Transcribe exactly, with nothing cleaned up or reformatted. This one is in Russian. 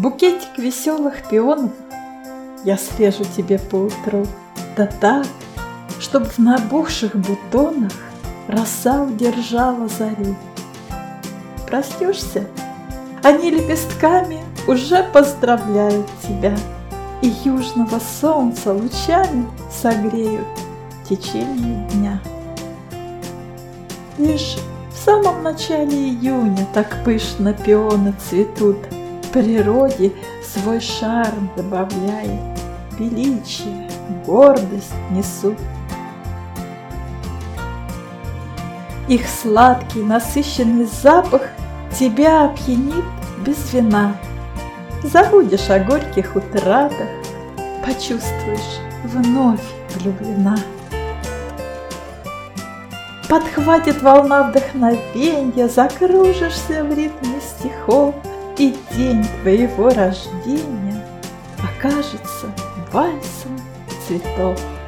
Букетик веселых пионов я срежу тебе поутру, да так, чтоб в набухших бутонах роса удержала зарю. Проснешься, они лепестками уже поздравляют тебя, и южного солнца лучами согреют в течение дня. Лишь в самом начале июня так пышно пионы цветут, природе свой шарм добавляя, величие, гордость несут. Их сладкий, насыщенный запах тебя опьянит без вина. Забудешь о горьких утратах, почувствуешь, вновь влюблена. Подхватит волна вдохновенья, закружишься в ритме стихов, и день твоего рождения окажется вальсом цветов.